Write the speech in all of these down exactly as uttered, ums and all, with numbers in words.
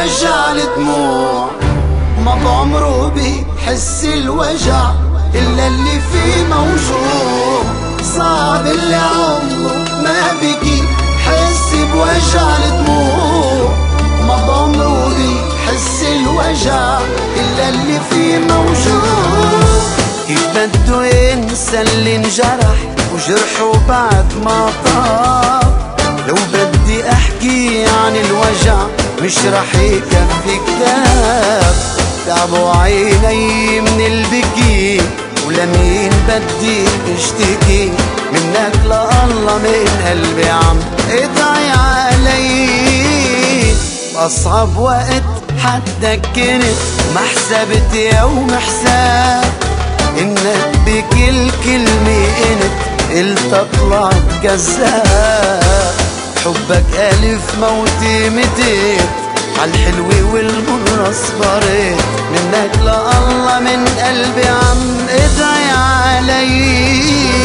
الوجع الدموع، ما بعمره بيحس الوجع إلا اللي فيه موجوع. صعب اللي عمره ما بيجي حس بوجع الدموع، ما بعمره بيحس الوجع إلا اللي فيه موجوع. كيف بده ينسى اللي انجرح وجرحه بعد ما طاب؟ لو بدي احكي عن الوجع مش رح يكفي كتاب. تعبوا عيني من البكي ولمين بدي اشتكي؟ منك لله من قلبي عم ادعي علي. بأصعب وقت حدك كنت ما حسبت يوم حساب، انك بكل كلمة انت قلت طلعت كذاب. حبك ألف موتي متيت عالحلوة والمرة صبرت، منك لله من قلبي عم ادعي علي.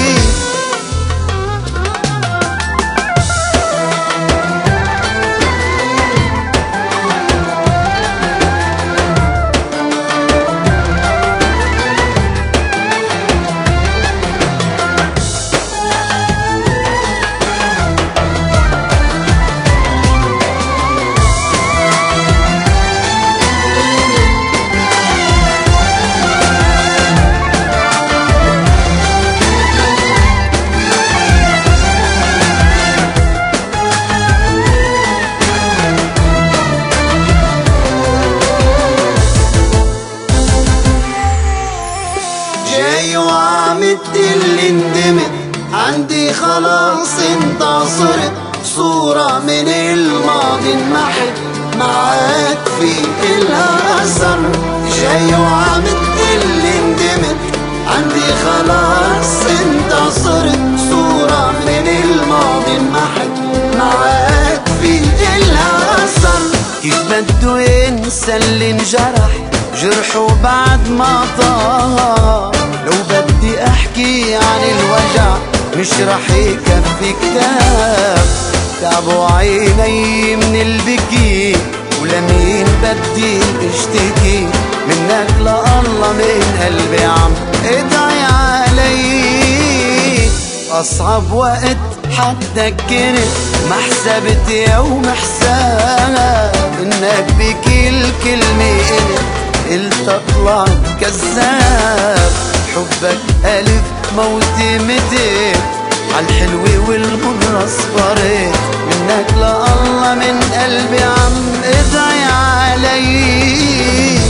جاي وعم تدلي اندمت عندي خلاص انت صرت صورة من الماضي انمحت معاك في كلها أثر. جاي وعم تدلي اندمت عندي خلاص انت صرت صورة من الماضي انمحت معاك في كلها أثر. كيف بده ينسى اللي انجرح جرحه بعد ما طار؟ لو بدي احكي عن الوجع مش رح يكفي كتاب. تعبوا عيني من البكي ولمين بدي اشتكي؟ منك لله من قلبي عم ادعي علي. أصعب وقت حدك كنت ما حسبت يوم حساب، انك بكل كلمة انت قلت طلعت كذاب. حبك ألف موتي متيت عالحلوة والمرة صبرت، منك لله من قلبي عم ادعي علي.